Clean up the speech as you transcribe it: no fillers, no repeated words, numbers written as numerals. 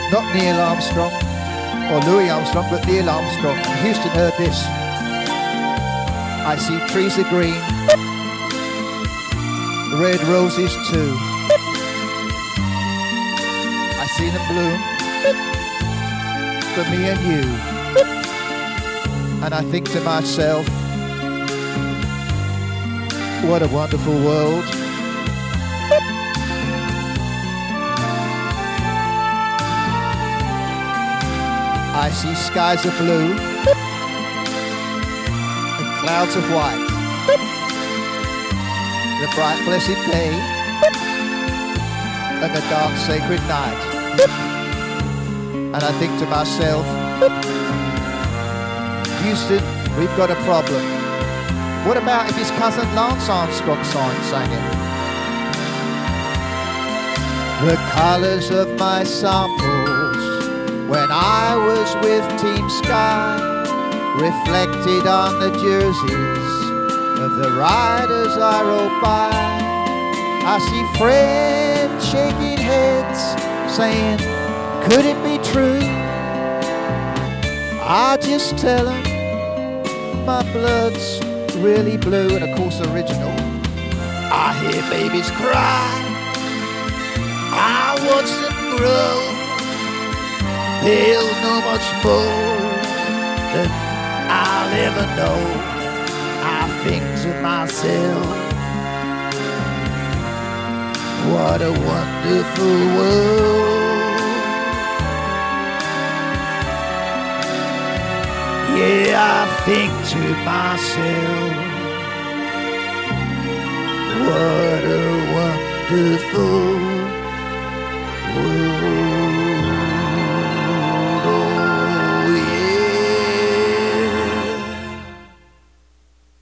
Not Neil Armstrong or Louis Armstrong, but Neil Armstrong. And Houston heard this. I see trees are green, red roses too. I see them bloom for me and you. And I think to myself, what a wonderful world. I see skies of blue and clouds of white. The bright blessed day and the dark sacred night. And I think to myself, Houston, we've got a problem. What about if his cousin Lance Armstrong sang it? The colours of my samples when I was with Team Sky reflected on the jerseys of the riders I rode by. I see friends shaking heads saying, could it be true? I just tell them my blood's really blue. And of course original. I hear babies cry, I watch them grow. They'll know much more than I'll ever know. I think to myself, what a wonderful world. Yeah, I think to myself, what a wonderful